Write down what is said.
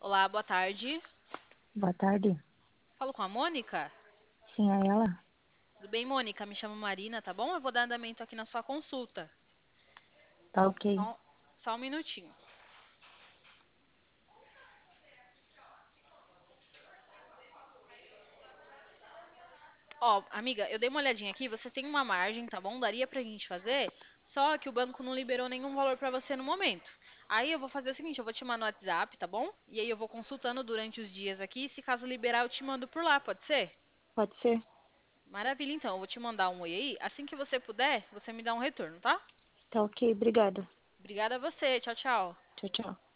Olá, boa tarde. Boa tarde. Falo com a Mônica? Sim, é ela? Tudo bem, Mônica? Me chamo Marina, tá bom? Eu vou dar andamento aqui na sua consulta. Tá ok. Só um minutinho. Ó, amiga, eu dei uma olhadinha aqui, você tem uma margem, tá bom? Daria pra gente fazer, só que o banco não liberou nenhum valor pra você no momento. Aí eu vou fazer o seguinte, eu vou te mandar no WhatsApp, tá bom? E aí eu vou consultando durante os dias aqui, se caso liberar eu te mando por lá, pode ser? Pode ser? Maravilha, então, eu vou te mandar um oi aí. Assim que você puder, você me dá um retorno, tá? Tá ok, obrigada. Obrigada a você, tchau, tchau. Tchau, tchau.